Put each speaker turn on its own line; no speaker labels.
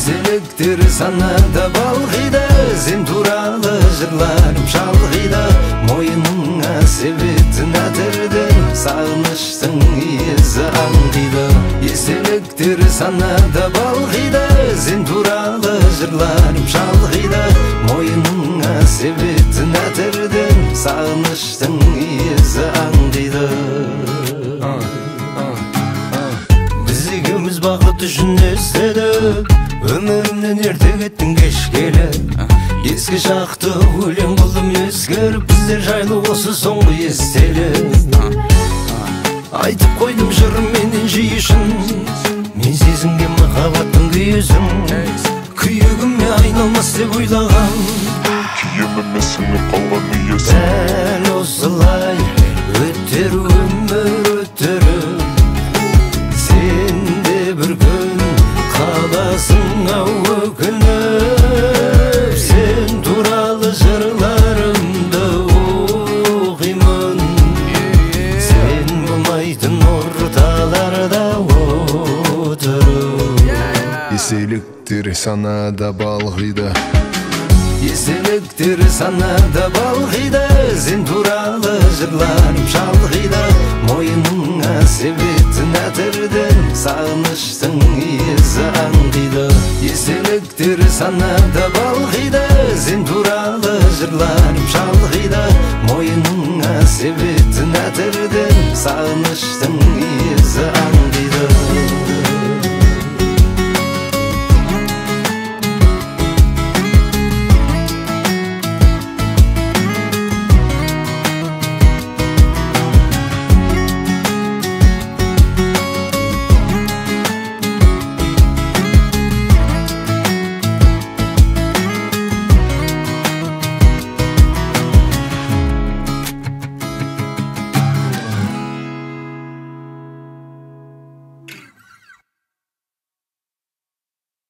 Естеліктер санада балғида, сен туралы жырларым шалғида. Мойныңа себетін әтірден, сағыныштың иесі аңдиды. Естеліктер санада балғида, сен туралы жырларым шалғида. Мойныңа себетін әтірден, сағыныштың иесі аңдиды. Біз екеуміз бақыт үшін естедік, өмірімнен ерте кеттің кешкелі. Ескі шақты өлең қылдым ескеріп, біздер жайлы осы соңғы естелі. Айтып қойдым жырым менен жиышын, мен сезінген махаббаттың күйесін. Күйегіме айналмас деп ойлаған,
киіміме сіңіп қалған иесін.
дәл осылай өтер өмір өтіріп, сен де бір күн қаласың ау өкініп. Сен туралы жырларымды оқимын, сен болмайтын орталарда отырып.
Естеліктер санада балғида,
Естеліктер санада балғида, сен туралы жырларым шалғида. Мойныңа себетін әтірден, сағыныштың иесі аңдиды. Естеліктер санада балғида, сен туралы жырларым шалғида. Мойныңа себетін әтірден, сағыныштың